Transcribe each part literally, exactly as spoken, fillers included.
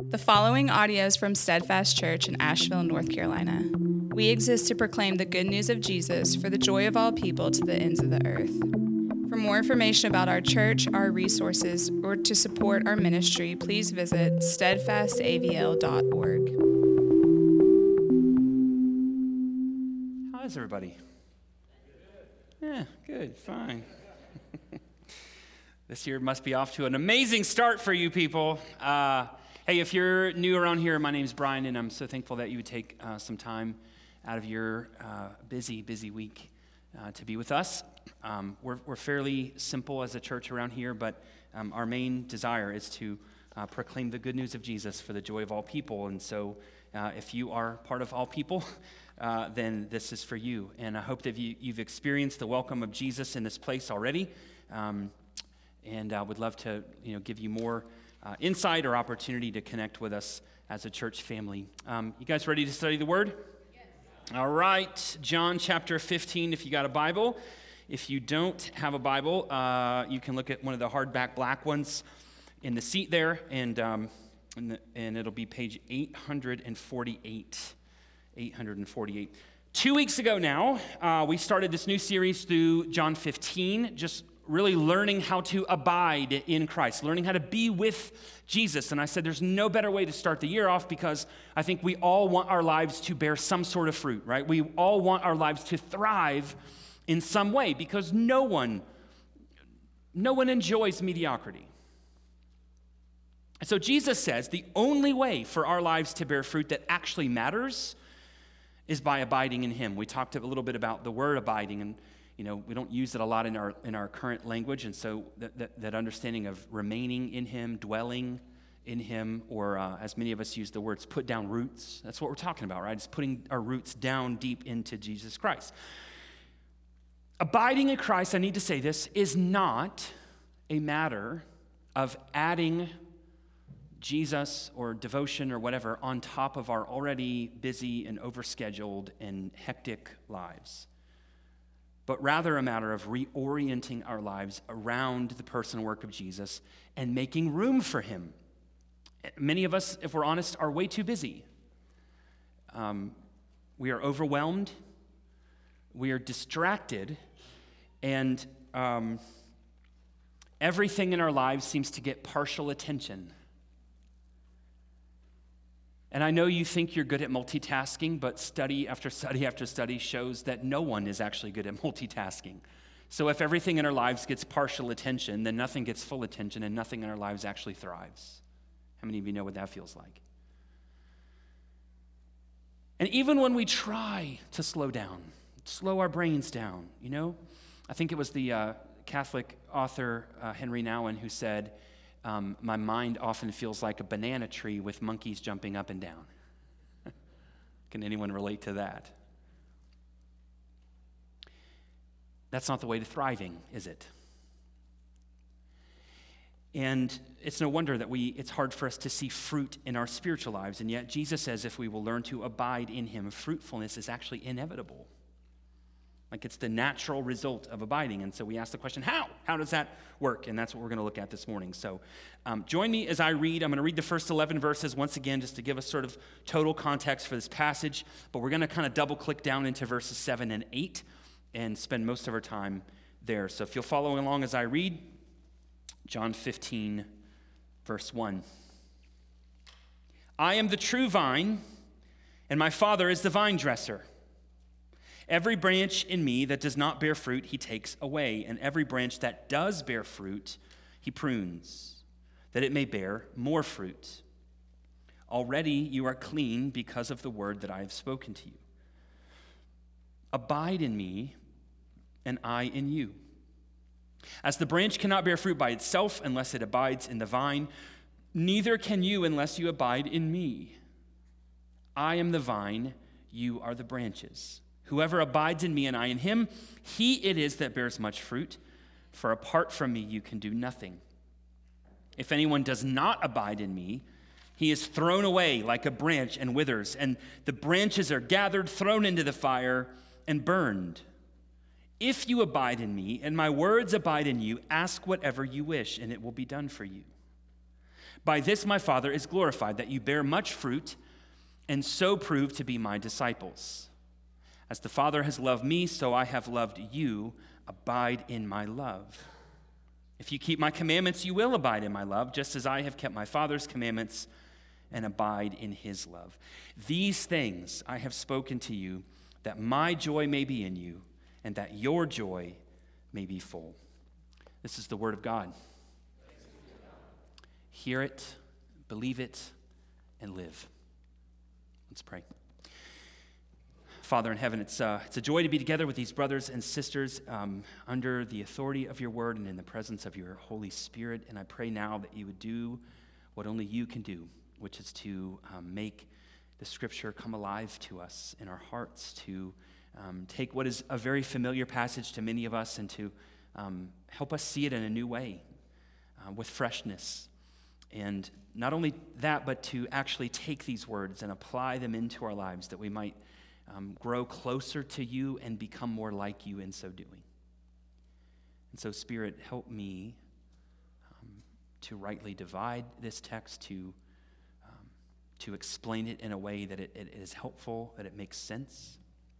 The following audio is from Steadfast Church in Asheville, North Carolina. We exist to proclaim the good news of Jesus for the joy of all people to the ends of the earth. For more information about our church, our resources, or to support our ministry, please visit steadfast a v l dot org. How is everybody? Yeah, good, fine. This year must be off to an amazing start for you people. Uh, hey, if you're new around here, my name's Brian, and I'm so thankful that you would take uh, some time out of your uh, busy, busy week uh, to be with us. Um, we're, we're fairly simple as a church around here, but um, our main desire is to uh, proclaim the good news of Jesus for the joy of all people. And so uh, if you are part of all people, uh, then this is for you. And I hope that you, you've experienced the welcome of Jesus in this place already. Um, and I would love to you know, give you more uh, insight or opportunity to connect with us as a church family. Um, you guys ready to study the Word? Yes. All right, John chapter fifteen, if you got a Bible. If you don't have a Bible, uh, you can look at one of the hardback black ones in the seat there, and um, and, the, and it'll be page eight forty-eight. eight forty-eight. Two weeks ago now, uh, we started this new series through John fifteen, just really learning how to abide in Christ, learning how to be with Jesus. And I said there's no better way to start the year off because I think we all want our lives to bear some sort of fruit, right? We all want our lives to thrive in some way, because no one, no one enjoys mediocrity. And so Jesus says the only way for our lives to bear fruit that actually matters is by abiding in Him. We talked a little bit about the word abiding, and you know we don't use it a lot in our in our current language, and so that that, that understanding of remaining in Him, dwelling in Him, or uh, as many of us use the words, put down roots. That's what we're talking about, right? It's putting our roots down deep into Jesus Christ. Abiding in Christ, I need to say this, is not a matter of adding Jesus or devotion or whatever on top of our already busy and overscheduled and hectic lives, but rather a matter of reorienting our lives around the person and work of Jesus and making room for Him. Many of us, if we're honest, are way too busy. Um, we are overwhelmed. We are distracted, and um, everything in our lives seems to get partial attention. And I know you think you're good at multitasking, but study after study after study shows that no one is actually good at multitasking. So if everything in our lives gets partial attention, then nothing gets full attention, and nothing in our lives actually thrives. How many of you know what that feels like? And even when we try to slow down, slow our brains down, you know? I think it was the uh, Catholic author uh, Henry Nouwen who said, um, my mind often feels like a banana tree with monkeys jumping up and down. Can anyone relate to that? That's not the way to thriving, is it? And it's no wonder that we it's hard for us to see fruit in our spiritual lives, and yet Jesus says if we will learn to abide in Him, fruitfulness is actually inevitable. Like it's the natural result of abiding. And so we ask the question, how? How does that work? And that's what we're going to look at this morning. So um, join me as I read. I'm going to read the first eleven verses once again, just to give us sort of total context for this passage. But we're going to kind of double click down into verses seven and eight and spend most of our time there. So if you'll follow along as I read, John fifteen, verse one. I am the true vine, and my Father is the vine dresser. Every branch in me that does not bear fruit, He takes away. And every branch that does bear fruit, He prunes, that it may bear more fruit. Already you are clean because of the word that I have spoken to you. Abide in me, and I in you. As the branch cannot bear fruit by itself unless it abides in the vine, neither can you unless you abide in me. I am the vine, you are the branches. Whoever abides in me and I in him, he it is that bears much fruit, for apart from me you can do nothing. If anyone does not abide in me, he is thrown away like a branch and withers, and the branches are gathered, thrown into the fire, and burned. If you abide in me, and my words abide in you, ask whatever you wish, and it will be done for you. By this my Father is glorified, that you bear much fruit and so prove to be my disciples. As the Father has loved me, so I have loved you. Abide in my love. If you keep my commandments, you will abide in my love, just as I have kept my Father's commandments and abide in his love. These things I have spoken to you, that my joy may be in you, and that your joy may be full. This is the word of God. Hear it, believe it, and live. Let's pray. Father in heaven, it's, uh, it's a joy to be together with these brothers and sisters um, under the authority of your word and in the presence of your Holy Spirit. And I pray now that you would do what only you can do, which is to um, make the scripture come alive to us in our hearts, to um, take what is a very familiar passage to many of us and to um, help us see it in a new way uh, with freshness. And not only that, but to actually take these words and apply them into our lives that we might um, grow closer to you and become more like you in so doing. And so, Spirit, help me um, to rightly divide this text, to um, to explain it in a way that it, it is helpful, that it makes sense,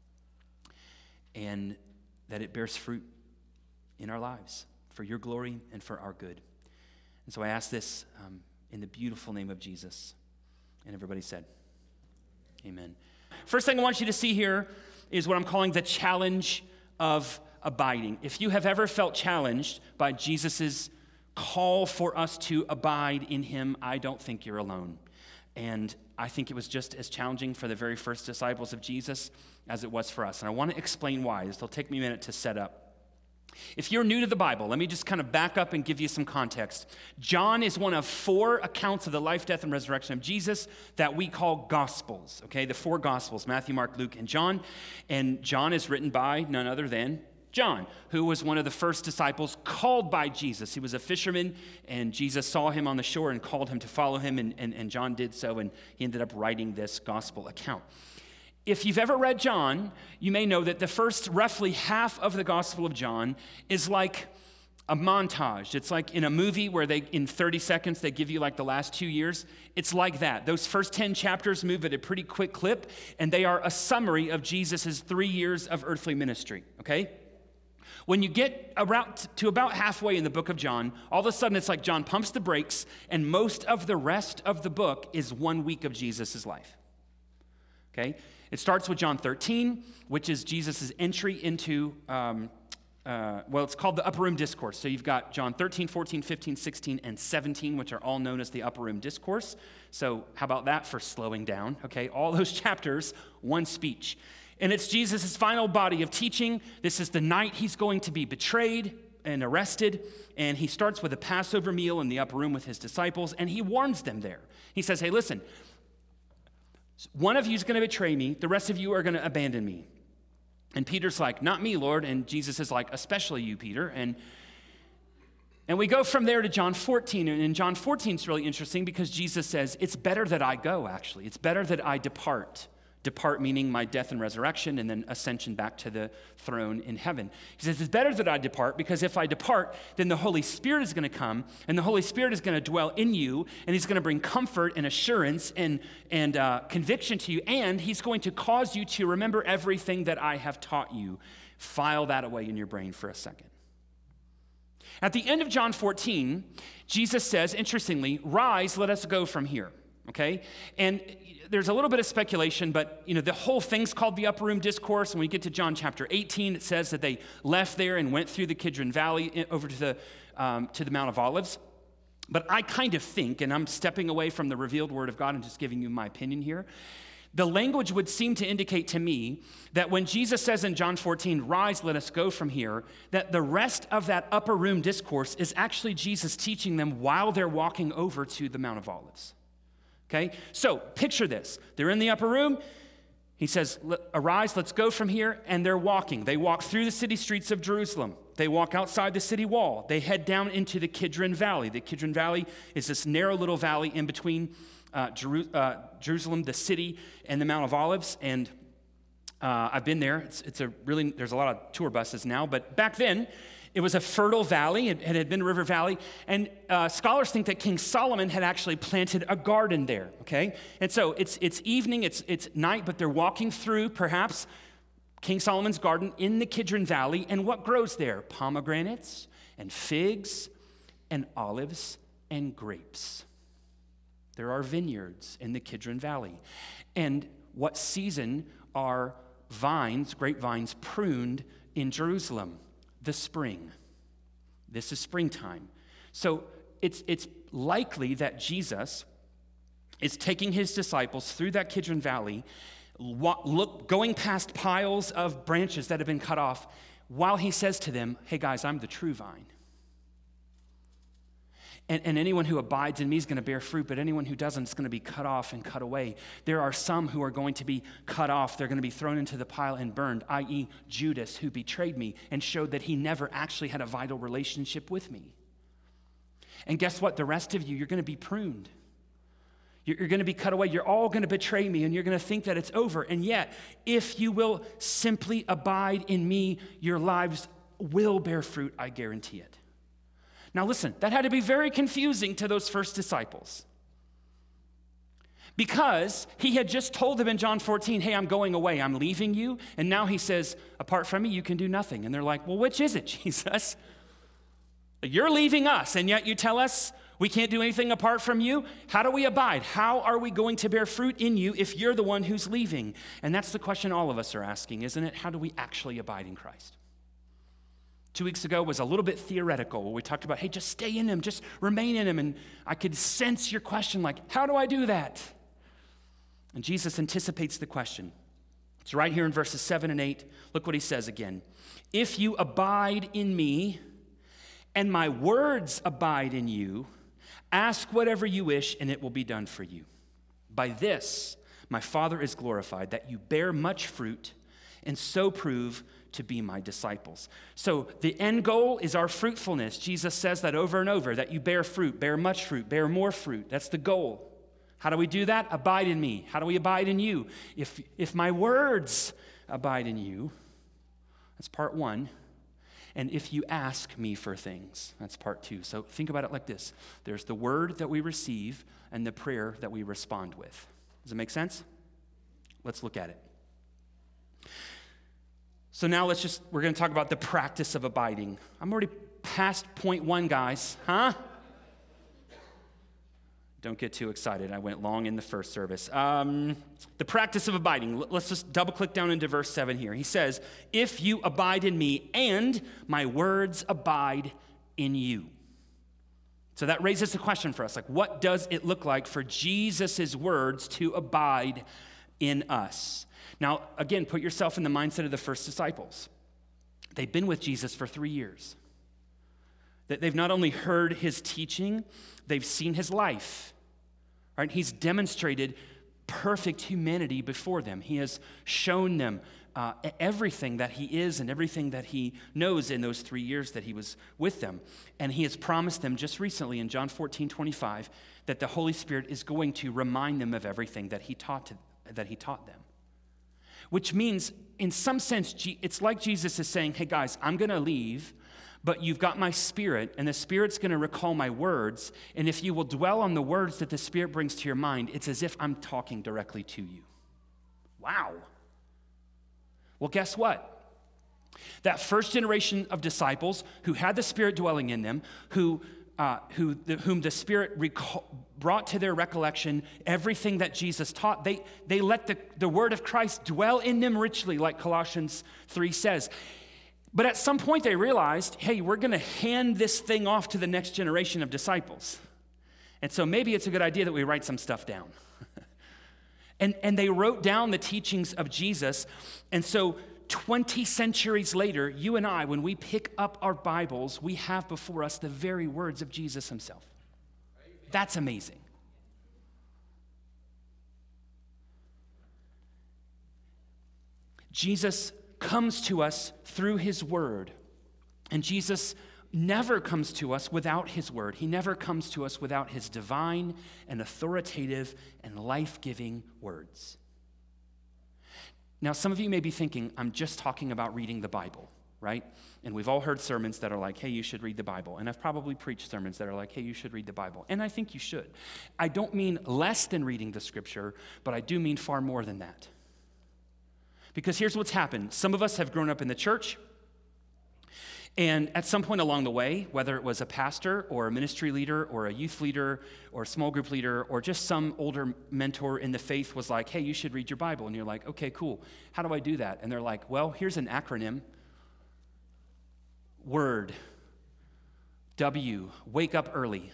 and that it bears fruit in our lives for your glory and for our good. And so I ask this um, in the beautiful name of Jesus. And everybody said, amen. First thing I want you to see here is what I'm calling the challenge of abiding. If you have ever felt challenged by Jesus' call for us to abide in him, I don't think you're alone. And I think it was just as challenging for the very first disciples of Jesus as it was for us. And I want to explain why. This will take me a minute to set up. If you're new to the Bible, let me just kind of back up and give you some context. John is one of four accounts of the life, death, and resurrection of Jesus that we call Gospels, okay? The four Gospels, Matthew, Mark, Luke, and John. And John is written by none other than John, who was one of the first disciples called by Jesus. He was a fisherman, and Jesus saw him on the shore and called him to follow him, and, and, and John did so, and he ended up writing this Gospel account. If you've ever read John, you may know that the first roughly half of the Gospel of John is like a montage. It's like in a movie where they, in thirty seconds, they give you like the last two years. It's like that. Those first ten chapters move at a pretty quick clip, and they are a summary of Jesus' three years of earthly ministry, okay? When you get around to about halfway in the book of John, all of a sudden it's like John pumps the brakes, and most of the rest of the book is one week of Jesus' life, okay? It starts with John thirteen, which is Jesus' entry into, um, uh, well, it's called the Upper Room Discourse. So you've got John thirteen, fourteen, fifteen, sixteen, and seventeen, which are all known as the Upper Room Discourse. So how about that for slowing down? Okay, all those chapters, one speech. And it's Jesus' final body of teaching. This is the night he's going to be betrayed and arrested. And he starts with a Passover meal in the upper room with his disciples, and he warns them there. He says, hey, listen, one of you is going to betray me. The rest of you are going to abandon me. And Peter's like, not me, Lord. And Jesus is like, especially you, Peter. And and we go from there to John fourteen. And in John fourteen, it's really interesting because Jesus says, it's better that I go, actually. It's better that I depart. Depart meaning my death and resurrection, and then ascension back to the throne in heaven. He says, it's better that I depart, because if I depart, then the Holy Spirit is going to come, and the Holy Spirit is going to dwell in you, and he's going to bring comfort and assurance and, and uh, conviction to you, and he's going to cause you to remember everything that I have taught you. File that away in your brain for a second. At the end of John fourteen, Jesus says, interestingly, rise, let us go from here. Okay? And there's a little bit of speculation, but you know, the whole thing's called the Upper Room Discourse. And when we get to John chapter eighteen, it says that they left there and went through the Kidron Valley over to the, um, to the Mount of Olives. But I kind of think, and I'm stepping away from the revealed word of God and just giving you my opinion here, the language would seem to indicate to me that when Jesus says in John fourteen, rise, let us go from here, that the rest of that upper room discourse is actually Jesus teaching them while they're walking over to the Mount of Olives. Okay, so picture this. They're in the upper room. He says, arise, let's go from here. And they're walking. They walk through the city streets of Jerusalem. They walk outside the city wall. They head down into the Kidron Valley. The Kidron Valley is this narrow little valley in between uh, Jeru- uh, Jerusalem, the city, and the Mount of Olives. And uh, I've been there. It's, it's a really, there's a lot of tour buses now. But back then, It was a fertile valley. It, it had been a river valley. And uh, scholars think that King Solomon had actually planted a garden there, okay? And so it's it's evening, it's it's night, but they're walking through perhaps King Solomon's garden in the Kidron Valley. And what grows there? Pomegranates and figs and olives and grapes. There are vineyards in the Kidron Valley. And what season are vines, grapevines, pruned in Jerusalem? The spring. This is springtime. So it's, it's likely that Jesus is taking his disciples through that Kidron Valley, look, going past piles of branches that have been cut off, while he says to them, hey guys, I'm the true vine. And, and anyone who abides in me is going to bear fruit, but anyone who doesn't is going to be cut off and cut away. There are some who are going to be cut off. They're going to be thrown into the pile and burned, that is. Judas, who betrayed me and showed that he never actually had a vital relationship with me. And guess what? The rest of you, you're going to be pruned. You're, you're going to be cut away. You're all going to betray me, and you're going to think that it's over. And yet, if you will simply abide in me, your lives will bear fruit, I guarantee it. Now listen, that had to be very confusing to those first disciples. Because he had just told them in John fourteen, hey, I'm going away, I'm leaving you. And now he says, apart from me, you can do nothing. And they're like, well, which is it, Jesus? You're leaving us, and yet you tell us we can't do anything apart from you? How do we abide? How are we going to bear fruit in you if you're the one who's leaving? And that's the question all of us are asking, isn't it? How do we actually abide in Christ? Two weeks ago was a little bit theoretical where we talked about, hey, just stay in him, just remain in him. And I could sense your question like, how do I do that? And Jesus anticipates the question. It's right here in verses seven and eight. Look what he says again. If you abide in me and my words abide in you, ask whatever you wish and it will be done for you. By this, my Father is glorified, that you bear much fruit and so prove to be my disciples. So the end goal is our fruitfulness. Jesus says that over and over, that you bear fruit, bear much fruit, bear more fruit. That's the goal. How do we do that? Abide in me. How do we abide in you? If, if my words abide in you, that's part one. And if you ask me for things, that's part two. So think about it like this. There's the word that we receive and the prayer that we respond with. Does it make sense? Let's look at it. So now let's just, we're going to talk about the practice of abiding. I'm already past point one, guys, huh? Don't get too excited. I went long in the first service. Um, the practice of abiding. Let's just double click down into verse seven here. He says, if you abide in me and my words abide in you. So that raises a question for us. Like, what does it look like for Jesus' words to abide in us? Now, again, put yourself in the mindset of the first disciples. They've been with Jesus for three years. They've not only heard his teaching, they've seen his life. Right? He's demonstrated perfect humanity before them. He has shown them uh, everything that he is and everything that he knows in those three years that he was with them. And he has promised them just recently in John fourteen twenty-five that the Holy Spirit is going to remind them of everything that he taught to, that he taught them. Which means, in some sense, it's like Jesus is saying, hey guys, I'm going to leave, but you've got my Spirit, and the Spirit's going to recall my words, and if you will dwell on the words that the Spirit brings to your mind, it's as if I'm talking directly to you. Wow. Well, guess what? That first generation of disciples who had the Spirit dwelling in them, who Uh, who, the, whom the Spirit recall, brought to their recollection everything that Jesus taught, they, they let the, the word of Christ dwell in them richly, like Colossians three says. But at some point they realized, hey, we're going to hand this thing off to the next generation of disciples. And so maybe it's a good idea that we write some stuff down. and, and they wrote down the teachings of Jesus. And so twenty centuries later, you and I, when we pick up our Bibles, we have before us the very words of Jesus himself. That's amazing. Jesus comes to us through his word. And Jesus never comes to us without his word. He never comes to us without his divine and authoritative and life-giving words. Now, some of you may be thinking, I'm just talking about reading the Bible. right? And we've all heard sermons that are like, hey, you should read the Bible. And I've probably preached sermons that are like, hey, you should read the Bible. And I think you should. I don't mean less than reading the scripture, but I do mean far more than that. Because here's what's happened. Some of us have grown up in the church, and at some point along the way, whether it was a pastor or a ministry leader or a youth leader or a small group leader or just some older mentor in the faith was like, hey, you should read your Bible. And you're like, okay, cool. How do I do that? And they're like, well, here's an acronym. Word. W. Wake up early.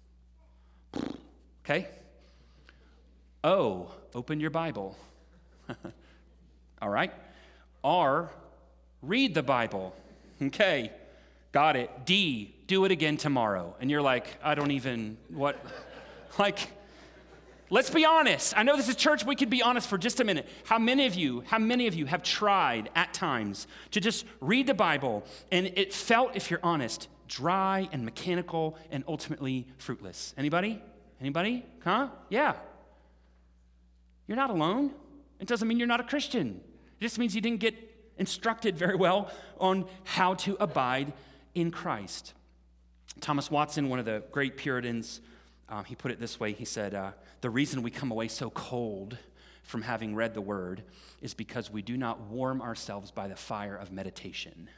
Okay? O. Open your Bible. All right? R. Read the Bible. Okay, got it. D, do it again tomorrow. And you're like, I don't even, what? Like, let's be honest. I know this is church. We could be honest for just a minute. How many of you, how many of you have tried at times to just read the Bible and it felt, if you're honest, dry and mechanical and ultimately fruitless? Anybody? Anybody? Huh? Yeah. You're not alone. It doesn't mean you're not a Christian. It just means you didn't get instructed very well on how to abide in Christ. Thomas Watson, one of the great Puritans, uh, he put it this way. He said, uh, the reason we come away so cold from having read the word is because we do not warm ourselves by the fire of meditation.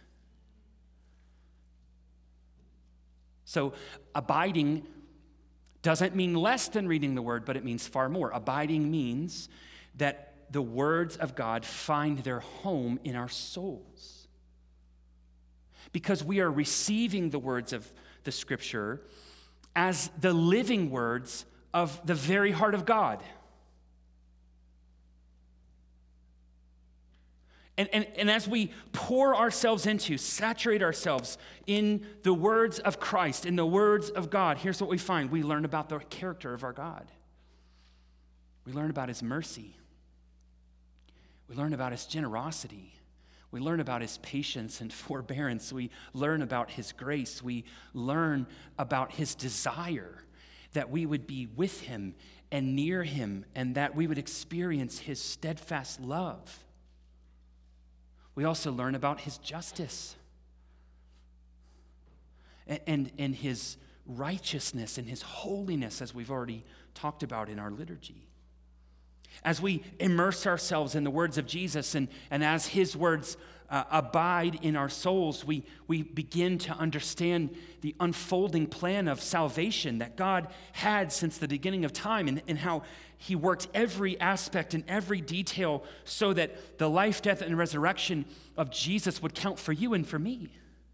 So abiding doesn't mean less than reading the word, but it means far more. Abiding means that the words of God find their home in our souls. Because we are receiving the words of the scripture as the living words of the very heart of God. And, and, and as we pour ourselves into, saturate ourselves in the words of Christ, in the words of God, here's what we find. We learn about the character of our God. We learn about his mercy. We learn about his generosity. We learn about his patience and forbearance. We learn about his grace. We learn about his desire that we would be with him and near him and that we would experience his steadfast love. We also learn about his justice and, and, and his righteousness and his holiness, as we've already talked about in our liturgy. As we immerse ourselves in the words of Jesus and, and as his words uh, abide in our souls, we, we begin to understand the unfolding plan of salvation that God had since the beginning of time and, and how he worked every aspect and every detail so that the life, death, and resurrection of Jesus would count for you and for me.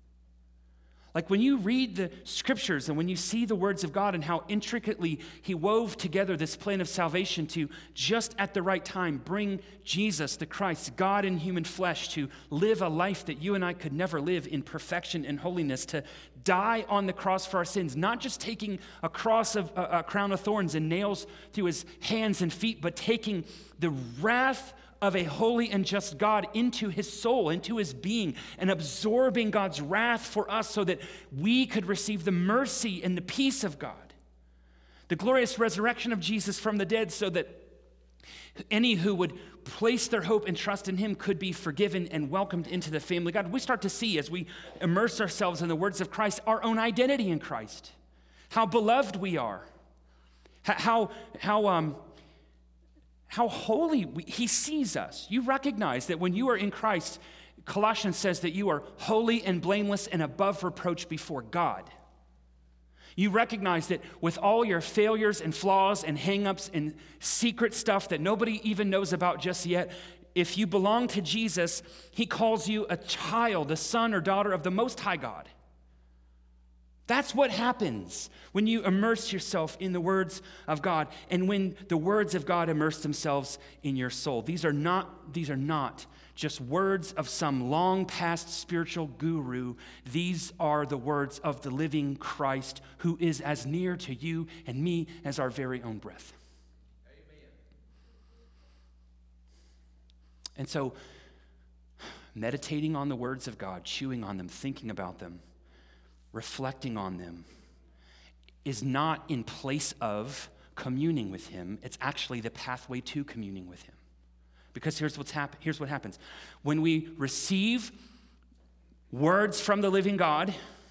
Like when you read the scriptures and when you see the words of God and how intricately he wove together this plan of salvation to just at the right time bring Jesus, the Christ, God in human flesh, to live a life that you and I could never live in perfection and holiness, to die on the cross for our sins, not just taking a cross of a, a crown of thorns and nails through his hands and feet, but taking the wrath of a holy and just God into his soul, into his being, and absorbing God's wrath for us so that we could receive the mercy and the peace of God. The glorious resurrection of Jesus from the dead so that any who would place their hope and trust in him could be forgiven and welcomed into the family of God. We start to see, as we immerse ourselves in the words of Christ, our own identity in Christ, how beloved we are, how, how, um, How holy we, he sees us. You recognize that when you are in Christ, Colossians says that you are holy and blameless and above reproach before God. You recognize that with all your failures and flaws and hang-ups and secret stuff that nobody even knows about just yet, if you belong to Jesus, he calls you a child, a son or daughter of the Most High God. That's what happens when you immerse yourself in the words of God and when the words of God immerse themselves in your soul. These are not, these are not just words of some long past spiritual guru. These are the words of the living Christ who is as near to you and me as our very own breath. Amen. And so, meditating on the words of God, chewing on them, thinking about them, reflecting on them is not in place of communing with him. It's actually the pathway to communing with him. Because here's what's hap- here's what happens. When we receive words from the living God.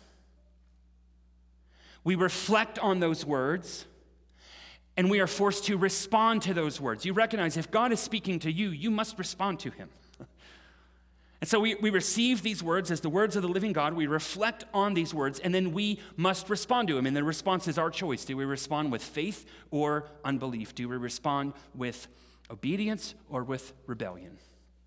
We reflect on those words, and we are forced to respond to those words. You recognize if God is speaking to you, you must respond to him. And so we, we receive these words as the words of the living God. We reflect on these words, and then we must respond to him. And the response is our choice. Do we respond with faith or unbelief? Do we respond with obedience or with rebellion?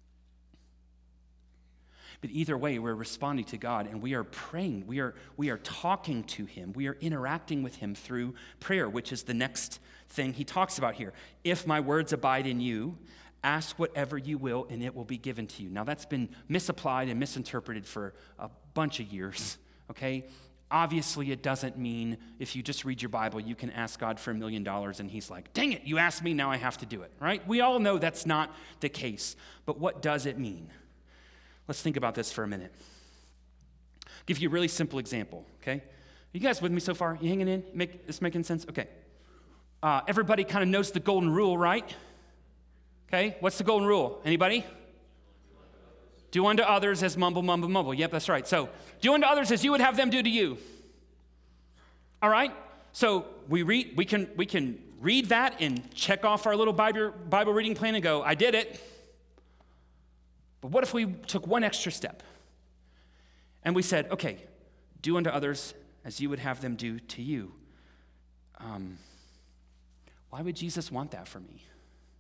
But either way, we're responding to God, and we are praying. We are, we are talking to him. We are interacting with him through prayer, which is the next thing he talks about here. If my words abide in you, ask whatever you will, and it will be given to you. Now, that's been misapplied and misinterpreted for a bunch of years, okay? Obviously, it doesn't mean if you just read your Bible, you can ask God for a million dollars, and he's like, dang it, you asked me, now I have to do it, right? We all know that's not the case. But what does it mean? Let's think about this for a minute. I'll give you a really simple example, okay? You guys with me so far? You hanging in? Make this making sense? Okay. Uh, everybody kind of knows the golden rule, right? Okay, what's the golden rule? Anybody? Do unto others as mumble, mumble, mumble. Yep, that's right. So, do unto others as you would have them do to you. All right? So, we read, we can we can read that and check off our little Bible, Bible reading plan and go, I did it. But what if we took one extra step and we said, okay, do unto others as you would have them do to you? Um, why would Jesus want that for me?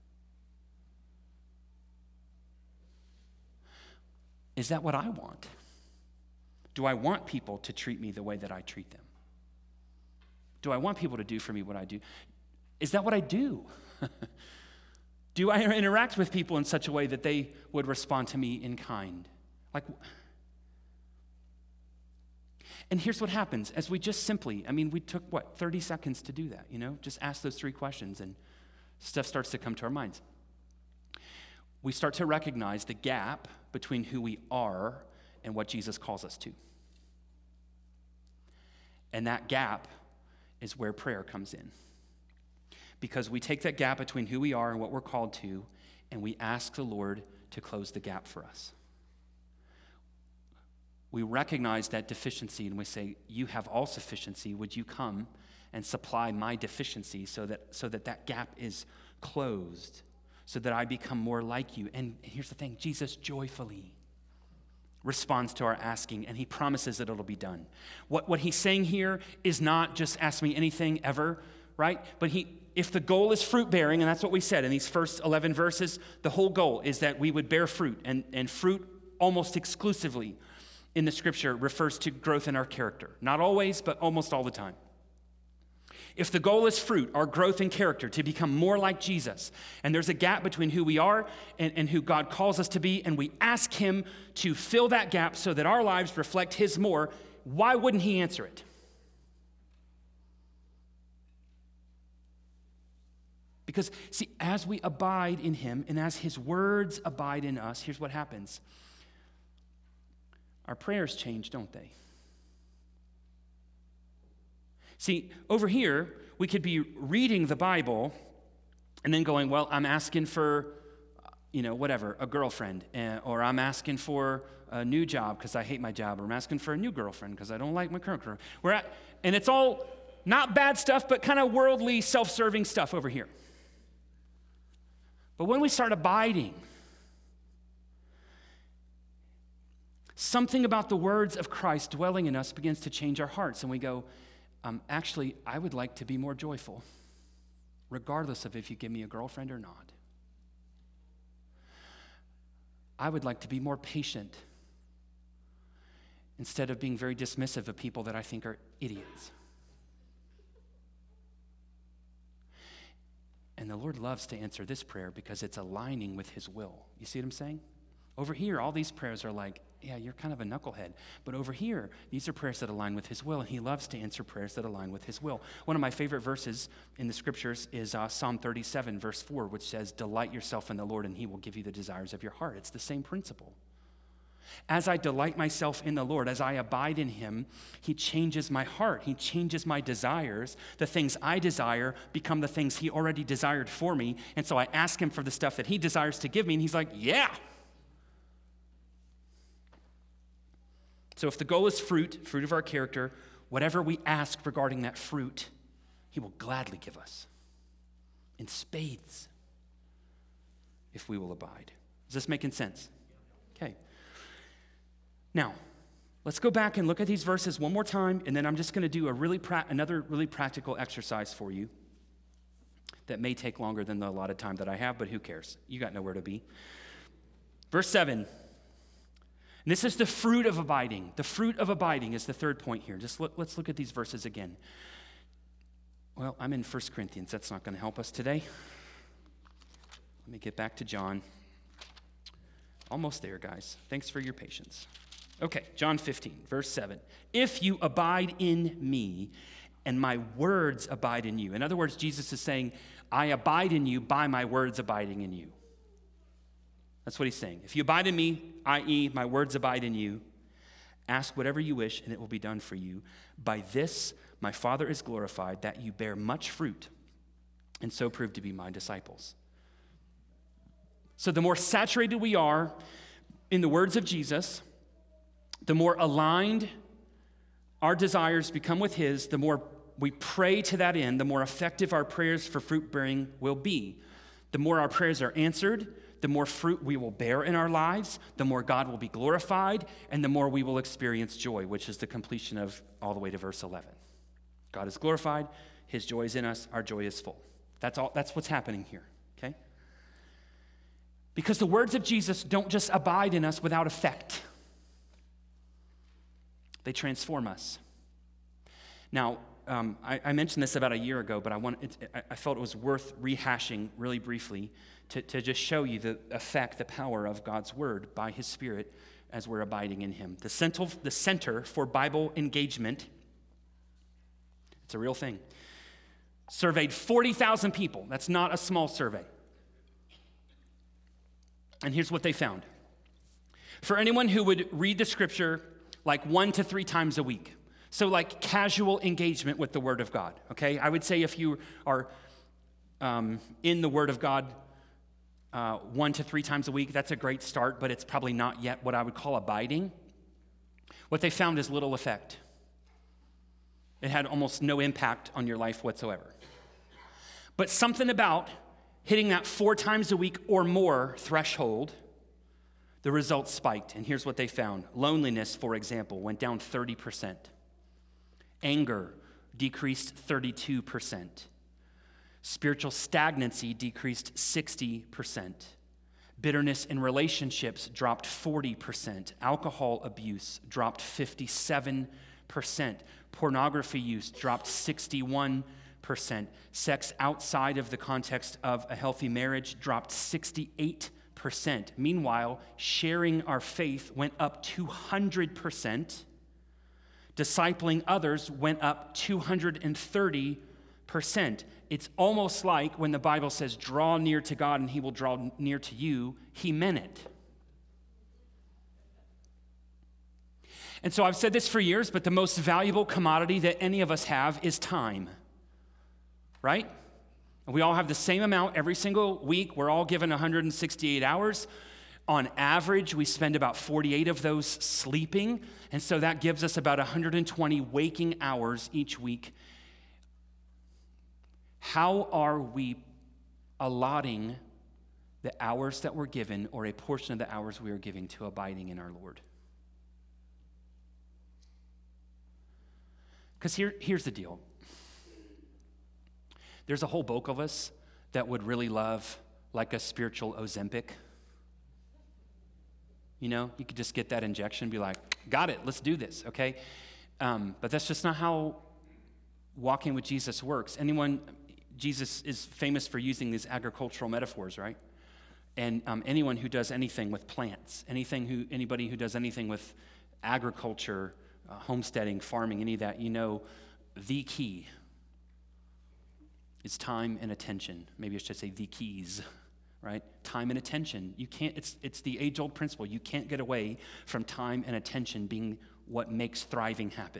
Is that what I want? Do I want people to treat me the way that I treat them? Do I want people to do for me what I do? Is that what I do? Do I interact with people in such a way that they would respond to me in kind? Like, and here's what happens as we just simply, I mean, we took, what, thirty seconds to do that, you know? Just ask those three questions and stuff starts to come to our minds. We start to recognize the gap between who we are and what Jesus calls us to. And that gap is where prayer comes in. Because we take that gap between who we are and what we're called to, and we ask the Lord to close the gap for us. We recognize that deficiency, and we say, you have all sufficiency. Would you come and supply my deficiency so that, so that that gap is closed, so that I become more like you? And here's the thing, Jesus joyfully responds to our asking, and he promises that it'll be done. What, what he's saying here is not just ask me anything ever, right? But he, if the goal is fruit bearing, and that's what we said in these first eleven verses, the whole goal is that we would bear fruit, and, and fruit almost exclusively in the scripture refers to growth in our character. Not always, but almost all the time. If the goal is fruit, our growth in character, to become more like Jesus, and there's a gap between who we are and, and who God calls us to be, and we ask him to fill that gap so that our lives reflect his more, why wouldn't he answer it? Because, see, as we abide in him and as his words abide in us, here's what happens. Our prayers change, don't they? See, over here, we could be reading the Bible and then going, well, I'm asking for, you know, whatever, a girlfriend, uh, or I'm asking for a new job because I hate my job, or I'm asking for a new girlfriend because I don't like my current girlfriend. We're at, and it's all not bad stuff, but kind of worldly, self-serving stuff over here. But when we start abiding, something about the words of Christ dwelling in us begins to change our hearts, and we go, Um, actually, I would like to be more joyful, regardless of if you give me a girlfriend or not. I would like to be more patient instead of being very dismissive of people that I think are idiots. And the Lord loves to answer this prayer because it's aligning with his will. You see what I'm saying? Over here, all these prayers are like, yeah, you're kind of a knucklehead. But over here, these are prayers that align with his will, and he loves to answer prayers that align with his will. One of my favorite verses in the scriptures is uh, Psalm thirty-seven, verse four, which says, delight yourself in the Lord, and he will give you the desires of your heart. It's the same principle. As I delight myself in the Lord, as I abide in him, he changes my heart. He changes my desires. The things I desire become the things he already desired for me. And so I ask him for the stuff that he desires to give me, and he's like, yeah. So if the goal is fruit, fruit of our character, whatever we ask regarding that fruit, he will gladly give us in spades if we will abide. Is this making sense? Okay. Now, let's go back and look at these verses one more time, and then I'm just going to do a really pra- another really practical exercise for you that may take longer than the allotted time that I have, but who cares? You got nowhere to be. Verse seven. And this is the fruit of abiding. The fruit of abiding is the third point here. Just look, let's look at these verses again. Well, I'm in First Corinthians. That's not going to help us today. Let me get back to John. Almost there, guys. Thanks for your patience. Okay, John fifteen, verse seven. If you abide in me and my words abide in you. In other words, Jesus is saying, I abide in you by my words abiding in you. That's what he's saying. If you abide in me, that is my words abide in you, ask whatever you wish and it will be done for you. By this, my Father is glorified, that you bear much fruit and so prove to be my disciples. So the more saturated we are in the words of Jesus, the more aligned our desires become with his, the more we pray to that end, the more effective our prayers for fruit bearing will be. The more our prayers are answered, the more fruit we will bear in our lives, the more God will be glorified, and the more we will experience joy, which is the completion of all the way to verse eleven. God is glorified, his joy is in us, our joy is full. That's all. That's what's happening here, okay? Because the words of Jesus don't just abide in us without effect. They transform us. Now, um, I, I mentioned this about a year ago, but I, want, it, I felt it was worth rehashing really briefly to, to just show you the effect, the power of God's word by his Spirit as we're abiding in him. The center, the Center for Bible Engagement, it's a real thing, surveyed forty thousand people. That's not a small survey. And here's what they found. For anyone who would read the scripture like one to three times a week, so like casual engagement with the Word of God, okay? I would say if you are um, in the Word of God uh, one to three times a week, that's a great start, but it's probably not yet what I would call abiding. What they found is little effect. It had almost no impact on your life whatsoever. But something about hitting that four times a week or more threshold, the results spiked. And here's what they found. Loneliness, for example, went down thirty percent. Anger decreased thirty-two percent. Spiritual stagnancy decreased sixty percent. Bitterness in relationships dropped forty percent. Alcohol abuse dropped fifty-seven percent. Pornography use dropped sixty-one percent. Sex outside of the context of a healthy marriage dropped sixty-eight percent. Meanwhile, sharing our faith went up two hundred percent. Discipling others went up two hundred thirty percent. It's almost like when the Bible says, draw near to God and he will draw near to you, he meant it. And so I've said this for years, but the most valuable commodity that any of us have is time, right? We all have the same amount every single week. We're all given one hundred sixty-eight hours. On average, we spend about forty-eight of those sleeping, and so that gives us about one hundred twenty waking hours each week. How are we allotting the hours that we're given, or a portion of the hours we are giving, to abiding in our Lord? Because here, here's the deal. There's a whole bulk of us that would really love like a spiritual Ozempic. You know, you could just get that injection and be like, got it, let's do this, okay? Um, but that's just not how walking with Jesus works. Anyone, Jesus is famous for using these agricultural metaphors, right? And um, anyone who does anything with plants, anything who, anybody who does anything with agriculture, uh, homesteading, farming, any of that, you know, the key is time and attention. Maybe I should say the keys, right? Time and attention. You can't, it's it's the age-old principle. You can't get away from time and attention being what makes thriving happen.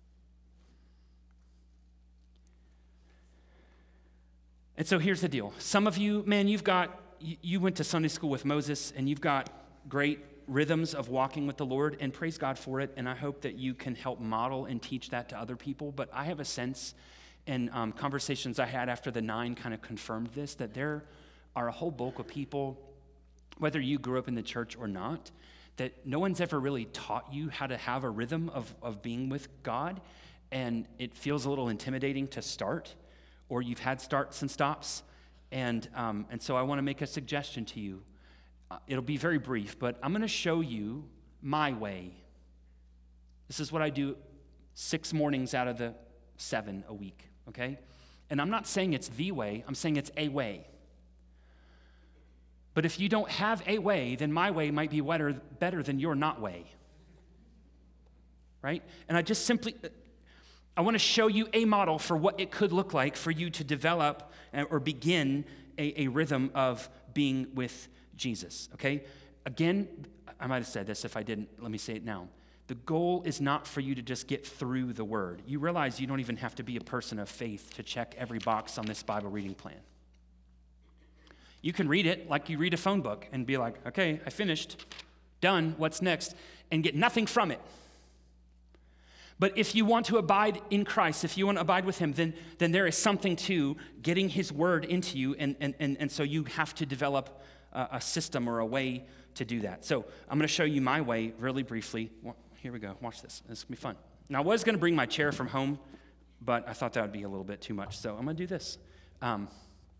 And so here's the deal. Some of you, man, you've got, you, you went to Sunday school with Moses, and you've got great rhythms of walking with the Lord, and praise God for it, and I hope that you can help model and teach that to other people. But I have a sense, and um, conversations I had after the nine kind of confirmed this, that there are a whole bulk of people, whether you grew up in the church or not, that no one's ever really taught you how to have a rhythm of, of being with God, and it feels a little intimidating to start, or you've had starts and stops, and um, and so I want to make a suggestion to you. Uh, it'll be very brief, but I'm going to show you my way. This is what I do six mornings out of the seven a week, okay? And I'm not saying it's the way, I'm saying it's a way. But if you don't have a way, then my way might be better, better than your not way, right? And I just simply, I want to show you a model for what it could look like for you to develop or begin a, a rhythm of being with Jesus, okay? Again, I might have said this. If I didn't, let me say it now. The goal is not for you to just get through the word. You realize you don't even have to be a person of faith to check every box on this Bible reading plan. You can read it like you read a phone book and be like, okay, I finished, done, what's next, and get nothing from it. But if you want to abide in Christ, if you want to abide with him, then, then there is something to getting his word into you, and, and, and, and so you have to develop a, a system or a way to do that. So I'm going to show you my way really briefly. Here we go. Watch this. This is going to be fun. Now, I was going to bring my chair from home, but I thought that would be a little bit too much, so I'm going to do this. Um,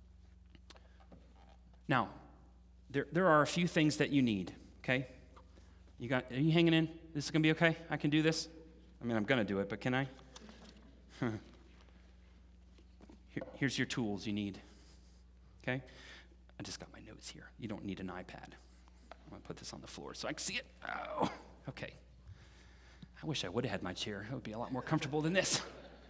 now, there, there are a few things that you need, okay? You got? Are you hanging in? This is going to be okay? I can do this? I mean, I'm going to do it, but can I? Here, here's your tools you need, okay? I just got my notes here. You don't need an iPad. I'm going to put this on the floor so I can see it. Oh, okay. I wish I would have had my chair. It would be a lot more comfortable than this.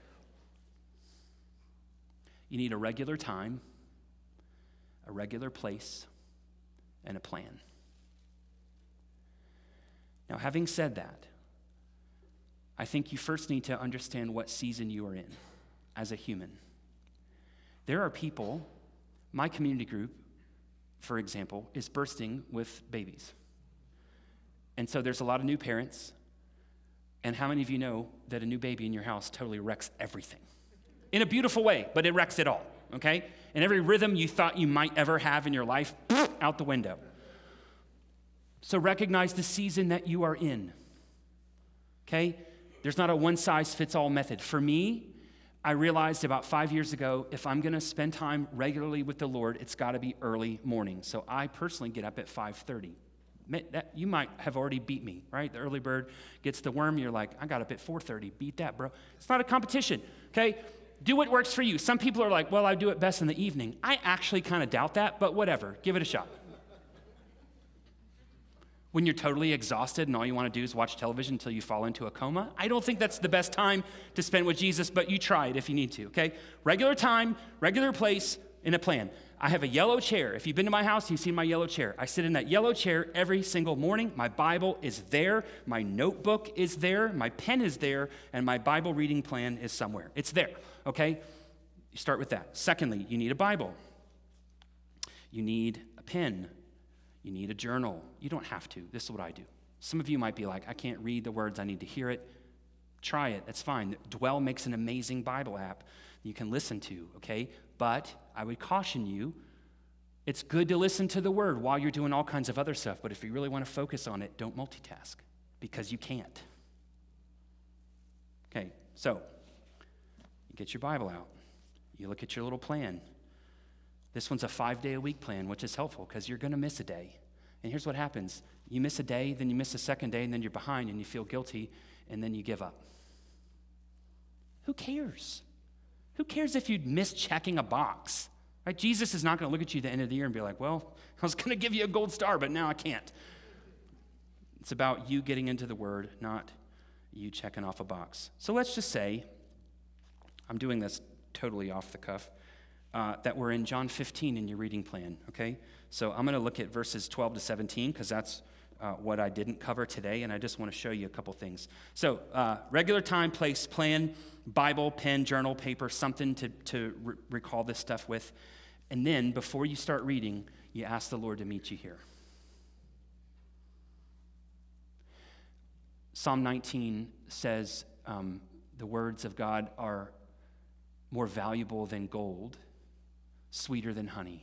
You need a regular time, a regular place, and a plan. Now, having said that, I think you first need to understand what season you are in as a human. There are people, my community group, for example, is bursting with babies. And so there's a lot of new parents. And how many of you know that a new baby in your house totally wrecks everything? In a beautiful way, but it wrecks it all, okay? And every rhythm you thought you might ever have in your life, out the window. So recognize the season that you are in, okay? There's not a one-size-fits-all method. For me, I realized about five years ago, if I'm going to spend time regularly with the Lord, it's got to be early morning. So I personally get up at five thirty. That, you might have already beat me, right? The early bird gets the worm. You're like, I got up at four thirty. Beat that, bro. It's not a competition, okay? Do what works for you. Some people are like, well, I do it best in the evening. I actually kind of doubt that, but whatever. Give it a shot. When you're totally exhausted and all you want to do is watch television until you fall into a coma, I don't think that's the best time to spend with Jesus, but you try it if you need to, okay? Regular time, regular place, and a plan. I have a yellow chair. If you've been to my house, you've seen my yellow chair. I sit in that yellow chair every single morning. My Bible is there. My notebook is there. My pen is there. And my Bible reading plan is somewhere. It's there, okay? You start with that. Secondly, you need a Bible. You need a pen. You need a journal. You don't have to. This is what I do. Some of you might be like, I can't read the words. I need to hear it. Try it. That's fine. Dwell makes an amazing Bible app you can listen to, okay? But I would caution you, it's good to listen to the word while you're doing all kinds of other stuff, but if you really want to focus on it, don't multitask, because you can't. Okay, so you get your Bible out. You look at your little plan. This one's a five-day-a-week plan, which is helpful because you're going to miss a day. And here's what happens. You miss a day, then you miss a second day, and then you're behind, and you feel guilty, and then you give up. Who cares? Who cares if you'd miss checking a box? Right? Jesus is not going to look at you at the end of the year and be like, well, I was going to give you a gold star, but now I can't. It's about you getting into the Word, not you checking off a box. So let's just say, I'm doing this totally off the cuff, uh, that we're in John fifteen in your reading plan, okay? So I'm going to look at verses twelve to seventeen because that's uh, what I didn't cover today, and I just want to show you a couple things. So uh, regular time, place, plan, Bible, pen, journal, paper, something to, to re- recall this stuff with. And then before you start reading, you ask the Lord to meet you here. Psalm nineteen says um, the words of God are more valuable than gold, sweeter than honey.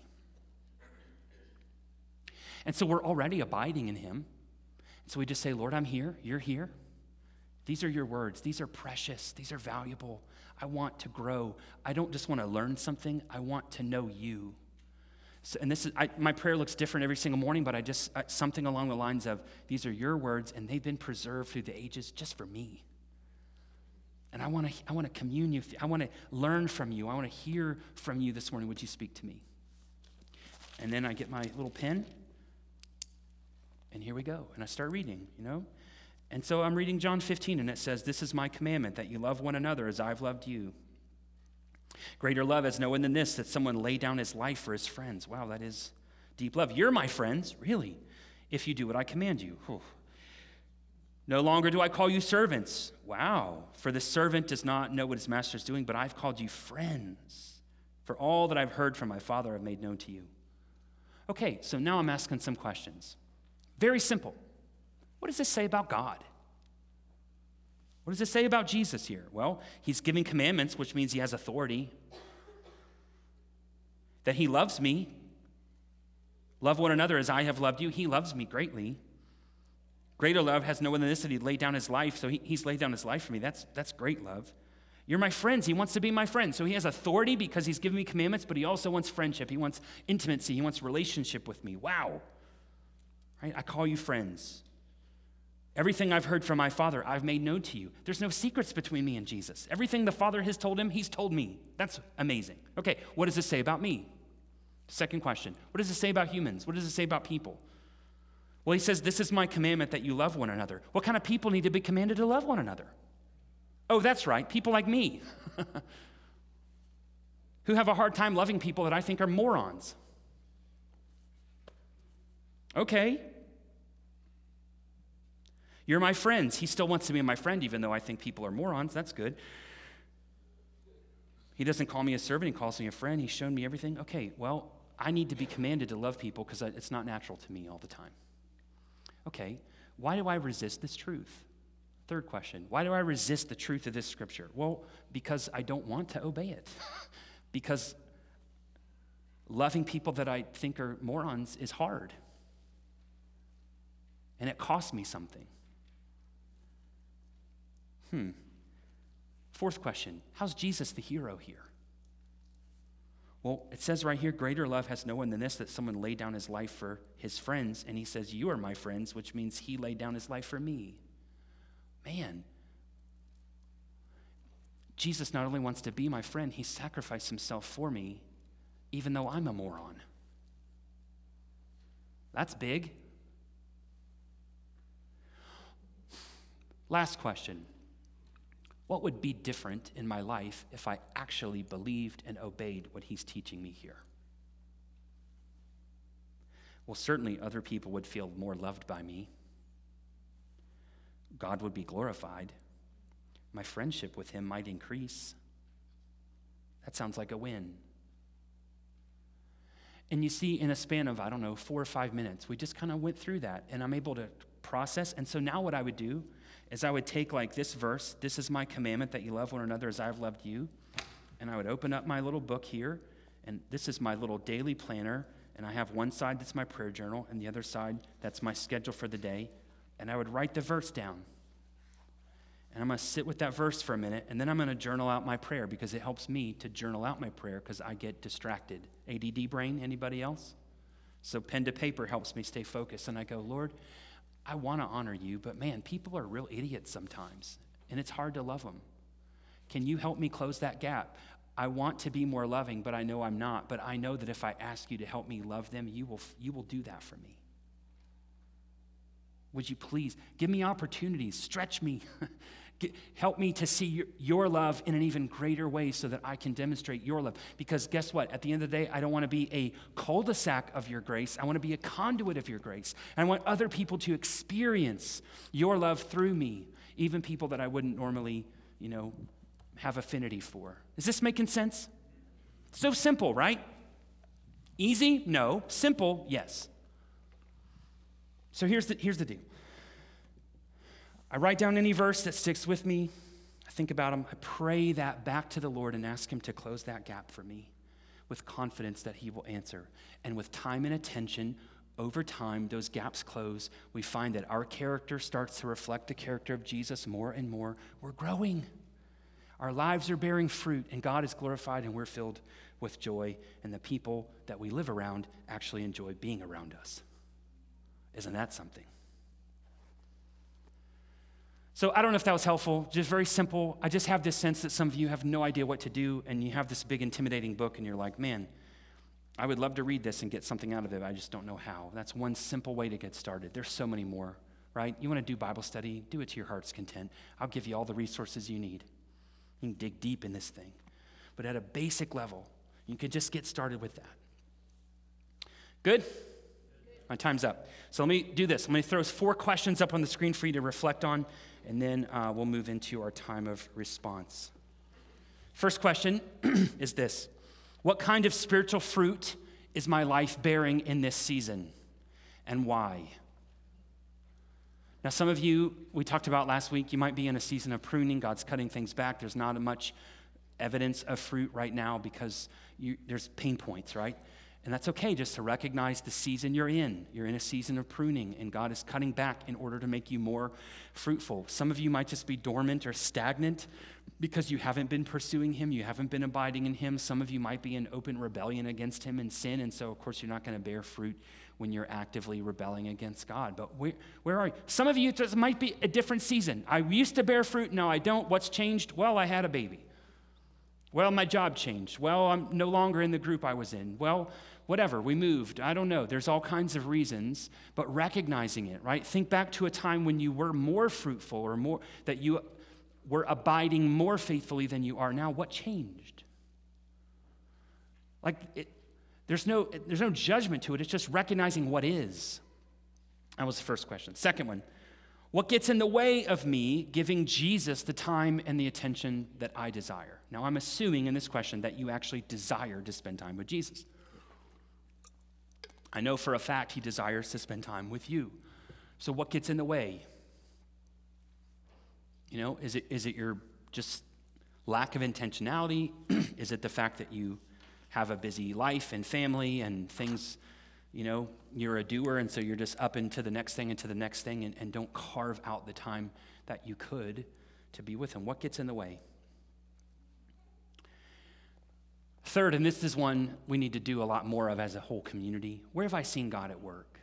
And so we're already abiding in him. So we just say, Lord, I'm here. You're here. These are your words. These are precious. These are valuable. I want to grow. I don't just want to learn something. I want to know you. So, and this is I, my prayer looks different every single morning, but I just I, something along the lines of these are your words, and they've been preserved through the ages just for me. And I want to I want to commune you. I want to learn from you. I want to hear from you this morning. Would you speak to me? And then I get my little pen, and here we go. And I start reading, you know. And so I'm reading John fifteen, and it says, "This is my commandment, that you love one another as I've loved you. Greater love has no one than this, that someone lay down his life for his friends." Wow, that is deep love. You're my friends, really, if you do what I command you. Whew. "No longer do I call you servants." Wow, for the servant does not know what his master is doing, but I've called you friends. For all that I've heard from my Father I've made known to you. Okay, so now I'm asking some questions. Very simple. What does this say about God? What does it say about Jesus here? Well, he's giving commandments, which means he has authority. That he loves me. Love one another as I have loved you. He loves me greatly. Greater love has no one than this, that he laid down his life. So he, he's laid down his life for me. That's, that's great love. You're my friends. He wants to be my friend. So he has authority because he's given me commandments, but he also wants friendship. He wants intimacy. He wants relationship with me. Wow. Right? I call you friends. Everything I've heard from my Father, I've made known to you. There's no secrets between me and Jesus. Everything the Father has told him, he's told me. That's amazing. Okay, what does this say about me? Second question. What does it say about humans? What does it say about people? Well, he says, this is my commandment, that you love one another. What kind of people need to be commanded to love one another? Oh, that's right, people like me. Who have a hard time loving people that I think are morons. Okay. You're my friends. He still wants to be my friend, even though I think people are morons. That's good. He doesn't call me a servant. He calls me a friend. He's shown me everything. Okay, well, I need to be commanded to love people because it's not natural to me all the time. Okay, why do I resist this truth? Third question, why do I resist the truth of this scripture? Well, because I don't want to obey it. Because loving people that I think are morons is hard. And it costs me something. Hmm. Fourth question, how's Jesus the hero here? Well, it says right here, greater love has no one than this, that someone laid down his life for his friends. And he says, you are my friends, which means he laid down his life for me. Man, Jesus not only wants to be my friend, he sacrificed himself for me, even though I'm a moron. That's big. Last question. What would be different in my life if I actually believed and obeyed what he's teaching me here? Well, certainly other people would feel more loved by me. God would be glorified. My friendship with him might increase. That sounds like a win. And you see, in a span of, I don't know, four or five minutes, we just kind of went through that, and I'm able to process. And so now what I would do is I would take like this verse, this is my commandment, that you love one another as I've loved you, and I would open up my little book here, and this is my little daily planner, and I have one side that's my prayer journal, and the other side that's my schedule for the day, and I would write the verse down. And I'm going to sit with that verse for a minute, and then I'm going to journal out my prayer because it helps me to journal out my prayer because I get distracted. A D D brain, anybody else? So pen to paper helps me stay focused, and I go, Lord, I want to honor you, but man, people are real idiots sometimes, and it's hard to love them. Can you help me close that gap? I want to be more loving, but I know I'm not, but I know that if I ask you to help me love them, you will, you will do that for me. Would you please give me opportunities, stretch me, help me to see your, your love in an even greater way so that I can demonstrate your love. Because guess what? At the end of the day, I don't want to be a cul-de-sac of your grace. I want to be a conduit of your grace. And I want other people to experience your love through me, even people that I wouldn't normally, you know, have affinity for. Is this making sense? So simple, right? Easy? No. Simple? Yes. So here's the, here's the deal. I write down any verse that sticks with me. I think about them. I pray that back to the Lord and ask him to close that gap for me with confidence that he will answer. And with time and attention, over time, those gaps close. We find that our character starts to reflect the character of Jesus more and more. We're growing. Our lives are bearing fruit, and God is glorified, and we're filled with joy, and the people that we live around actually enjoy being around us. Isn't that something? So I don't know if that was helpful, just very simple. I just have this sense that some of you have no idea what to do, and you have this big intimidating book, and you're like, man, I would love to read this and get something out of it. I just don't know how. That's one simple way to get started. There's so many more, right? You want to do Bible study? Do it to your heart's content. I'll give you all the resources you need. You can dig deep in this thing. But at a basic level, you can just get started with that. Good? My time's up. So let me do this. I'm going to throw four questions up on the screen for you to reflect on, and then uh, we'll move into our time of response. First question is this. What kind of spiritual fruit is my life bearing in this season, and why? Now, some of you, we talked about last week, you might be in a season of pruning. God's cutting things back. There's not much evidence of fruit right now because you, there's pain points, right? And that's okay just to recognize the season you're in. You're in a season of pruning, and God is cutting back in order to make you more fruitful. Some of you might just be dormant or stagnant because you haven't been pursuing him. You haven't been abiding in him. Some of you might be in open rebellion against him in sin, and so, of course, you're not going to bear fruit when you're actively rebelling against God. But where, where are you? Some of you, it might be a different season. I used to bear fruit. Now I don't. What's changed? Well, I had a baby. Well, my job changed. Well, I'm no longer in the group I was in. Well, whatever, we moved. I don't know. There's all kinds of reasons, but recognizing it, right? Think back to a time when you were more fruitful or more, that you were abiding more faithfully than you are now. What changed? Like, it, there's no, there's no judgment to it. It's just recognizing what is. That was the first question. Second one, what gets in the way of me giving Jesus the time and the attention that I desire? Now, I'm assuming in this question that you actually desire to spend time with Jesus. I know for a fact he desires to spend time with you. So what gets in the way? You know, is it is it your just lack of intentionality? Is it the fact that you have a busy life and family and things, you know, you're a doer and so you're just up into the next thing and to the next thing and, and don't carve out the time that you could to be with him? What gets in the way? Third, and this is one we need to do a lot more of as a whole community, where have I seen God at work?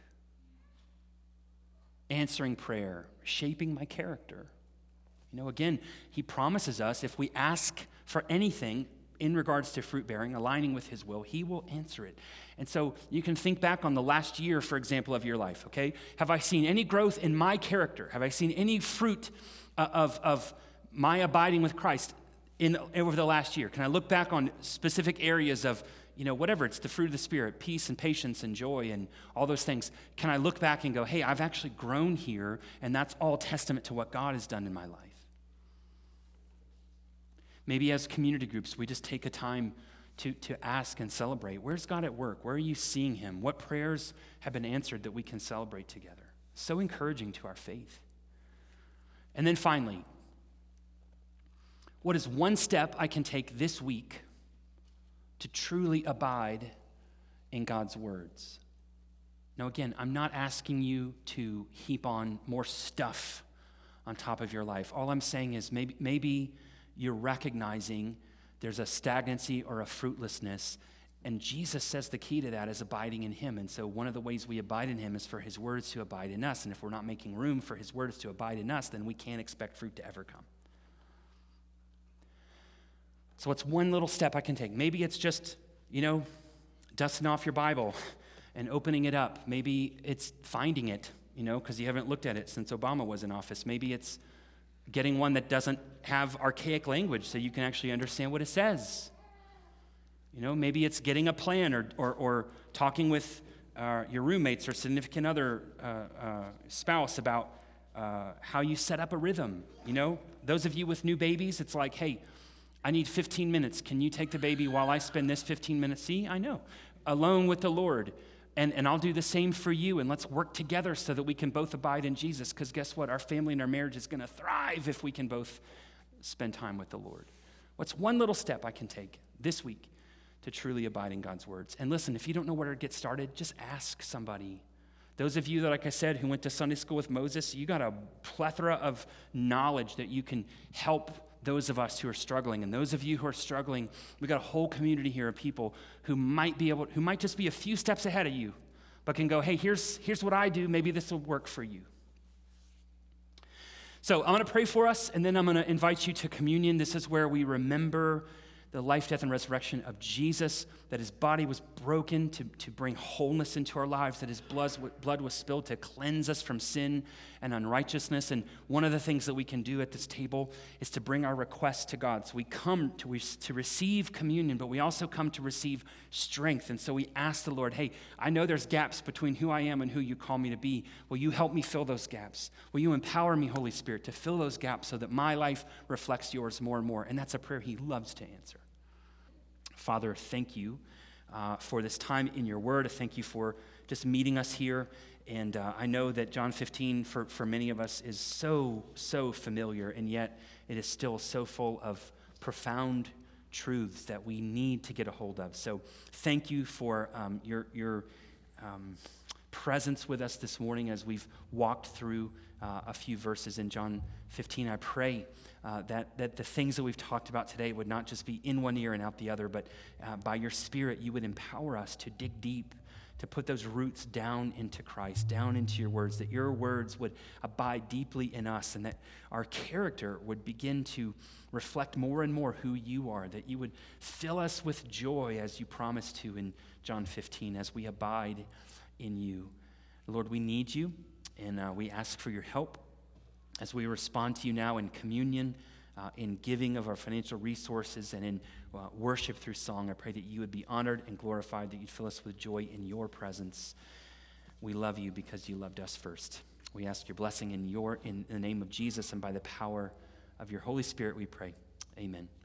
Answering prayer, shaping my character. You know, again, he promises us if we ask for anything in regards to fruit bearing, aligning with his will, he will answer it. And so you can think back on the last year, for example, of your life, okay? Have I seen any growth in my character? Have I seen any fruit uh, of, of my abiding with Christ in over the last year? Can I look back on specific areas of, you know, whatever, it's the fruit of the Spirit, peace and patience and joy and all those things. Can I look back and go, hey, I've actually grown here, and that's all testament to what God has done in my life? Maybe as community groups, we just take a time to, to ask and celebrate. Where's God at work? Where are you seeing him? What prayers have been answered that we can celebrate together? So encouraging to our faith. And then finally, what is one step I can take this week to truly abide in God's words? Now, again, I'm not asking you to heap on more stuff on top of your life. All I'm saying is maybe, maybe you're recognizing there's a stagnancy or a fruitlessness, and Jesus says the key to that is abiding in him. And so one of the ways we abide in him is for his words to abide in us. And if we're not making room for his words to abide in us, then we can't expect fruit to ever come. So what's one little step I can take? Maybe it's just, you know, dusting off your Bible and opening it up. Maybe it's finding it, you know, because you haven't looked at it since Obama was in office. Maybe it's getting one that doesn't have archaic language so you can actually understand what it says. You know, maybe it's getting a plan or or, or talking with uh, your roommates or significant other uh, uh, spouse about uh, how you set up a rhythm. You know, those of you with new babies, it's like, hey, I need fifteen minutes. Can you take the baby while I spend this fifteen minutes? See, I know. Alone with the Lord. And, and I'll do the same for you, and let's work together so that we can both abide in Jesus, because guess what? Our family and our marriage is going to thrive if we can both spend time with the Lord. What's one little step I can take this week to truly abide in God's words? And listen, if you don't know where to get started, just ask somebody. Those of you that, like I said, who went to Sunday school with Moses, you got a plethora of knowledge that you can help those of us who are struggling. And those of you who are struggling, we got a whole community here of people who might be able, who might just be a few steps ahead of you, but can go, hey, here's, here's what I do. Maybe this will work for you. So I'm going to pray for us, and then I'm going to invite you to communion. This is where we remember the life, death, and resurrection of Jesus, that his body was broken to, to bring wholeness into our lives, that his blood, blood was spilled to cleanse us from sin and unrighteousness. And one of the things that we can do at this table is to bring our requests to God. So we come to, to receive communion, but we also come to receive strength. And so we ask the Lord, hey, I know there's gaps between who I am and who you call me to be. Will you help me fill those gaps? Will you empower me, Holy Spirit, to fill those gaps so that my life reflects yours more and more? And that's a prayer he loves to answer. Father, thank you uh, for this time in your word. Thank you for just meeting us here. And uh, I know that John fifteen, for, for many of us, is so, so familiar, and yet it is still so full of profound truths that we need to get a hold of. So thank you for um, your, your um, presence with us this morning as we've walked through uh, a few verses in John fifteen. I pray Uh, that, that the things that we've talked about today would not just be in one ear and out the other, but uh, by your Spirit, you would empower us to dig deep, to put those roots down into Christ, down into your words, that your words would abide deeply in us, and that our character would begin to reflect more and more who you are, that you would fill us with joy as you promised to in John fifteen, as we abide in you. Lord, we need you, and uh, we ask for your help. As we respond to you now in communion, uh, in giving of our financial resources, and in uh, worship through song, I pray that you would be honored and glorified, that you'd fill us with joy in your presence. We love you because you loved us first. We ask your blessing in your in the name of Jesus, and by the power of your Holy Spirit we pray. Amen.